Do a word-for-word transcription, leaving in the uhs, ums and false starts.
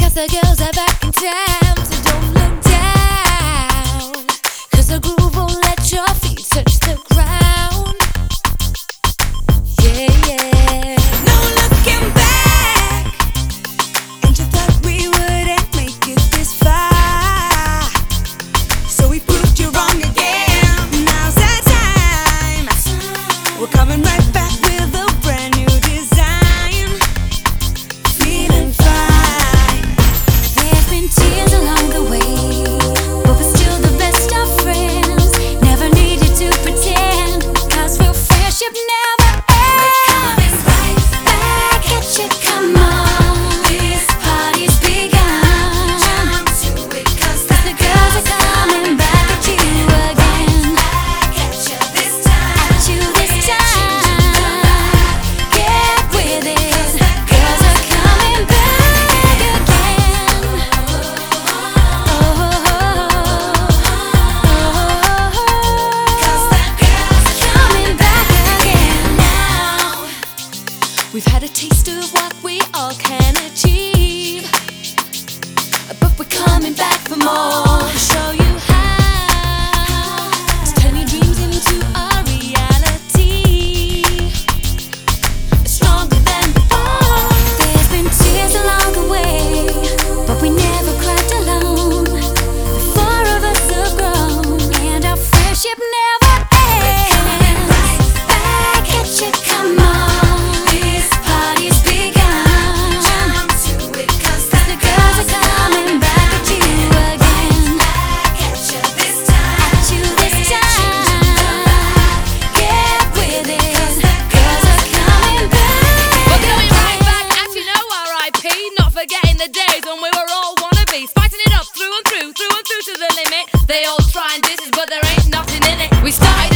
'Cause the girls are back in town, so don't look down. 'Cause the groove won't let your feet touch the ground. Yeah, yeah. No looking back. And you thought we wouldn't make it this far, so we proved you wrong again. Now's the time. We're coming right back with a brand new design. Feeling fine. There's been tears along the way, but we're still the best of friends. Never needed to pretend, 'cause real friendship never ends. We're coming right back at you, come on. This party's begun. Jump to it, 'cause the girls are coming back at you again. Back at you this time. At you this time. Get with it, girls are coming back again. Oh, oh, oh, 'cause the girls are coming back again now. We've had a taste of what we all can achieve, but we're coming back for more. To show you how to turn your dreams into a reality. Stronger than before. There's been tears along the way, but we never cried alone. The four of us have grown, and our friendship never ends. Back at you, come on. This party's begun. Jump to it, 'cause the girls are coming back at you again. Back at you this time. At you this time. Get with it, girls are coming back. We're coming right back at you, know R I P. Not forgetting the days when we were all wannabes, spiking it up through and through, through and through to the limit. They all try and diss us, but there ain't nothing in it. We started